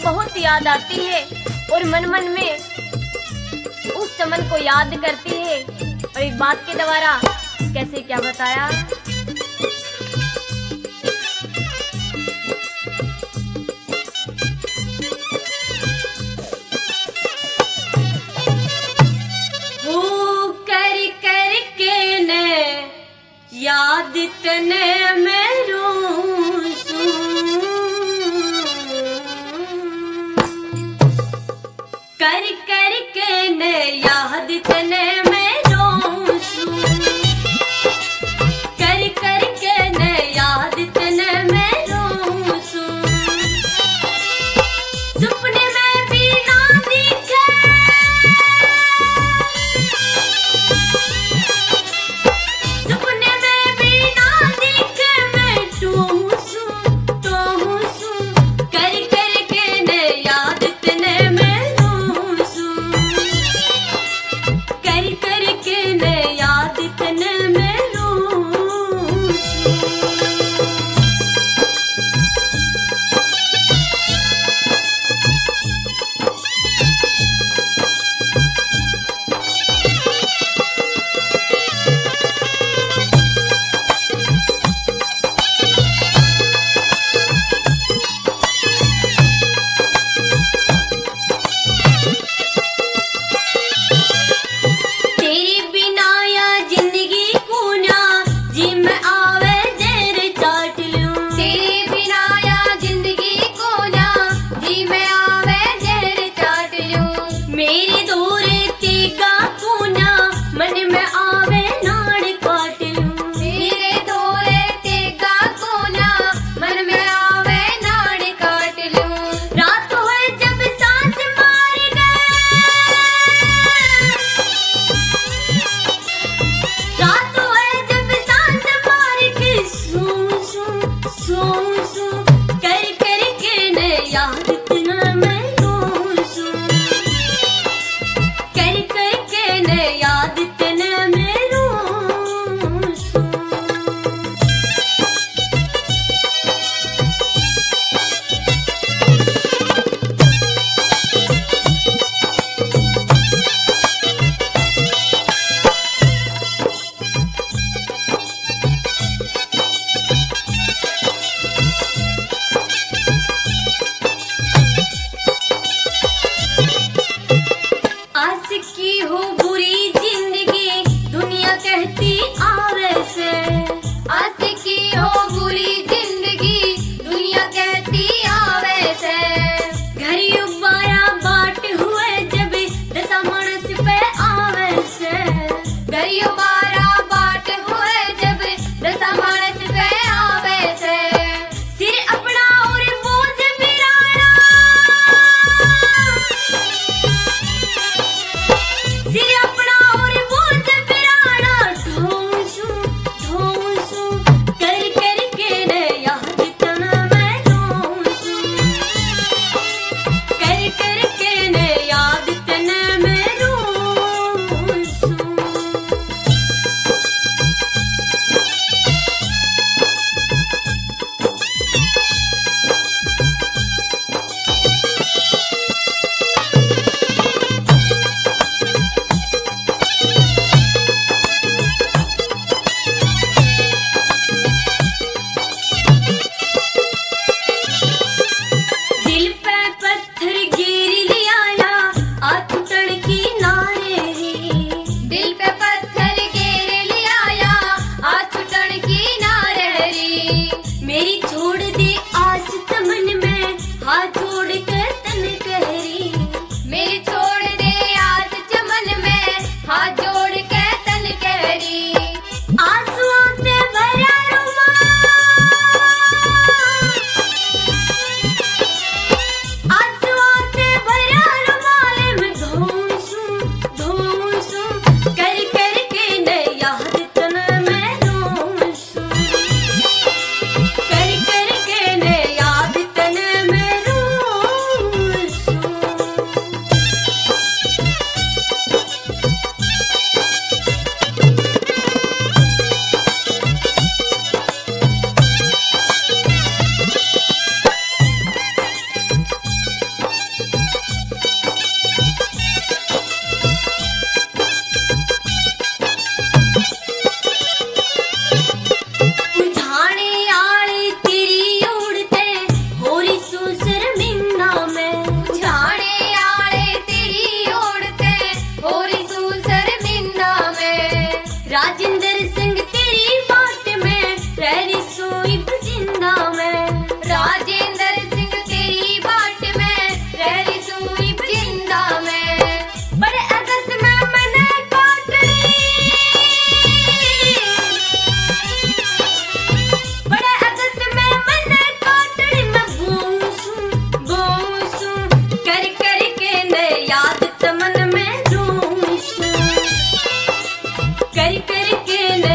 बहुत याद आती है और मन मन में उस चमन को याद करती है। और एक बात के द्वारा कैसे क्या बताया। याद तने मैं रोसूं, कर कर के ने याद तने मैं रोसूं, कर कर के ने याद तने मैं रोसूं। सपने में भी ना दिखे, सपने में भी ना दिखे मैं टूसूं, टूसूं, कर कर के ने याद तने मैं रोसूं, कर कर के ने याद तने मैं रोसूं। तेरे बिना या जिंदगी को ना जी मैं आवे जहर चाट लूं, तेरे बिना या जिंदगी को ना जी मैं आवे जहर चाट लूं। मेरे दूर तेगा को ना मन में आवे नाड़ काट लूं, मेरे दूर तेगा को ना मन में आवे नाड़ काट लूं। रात होए जब सांस मार गए, रात होए जब सांस मार के सू सू कर कर के ने याद तना मैं रोसूं, कर कर के ने याद तना मैं रोसूं। कर कर के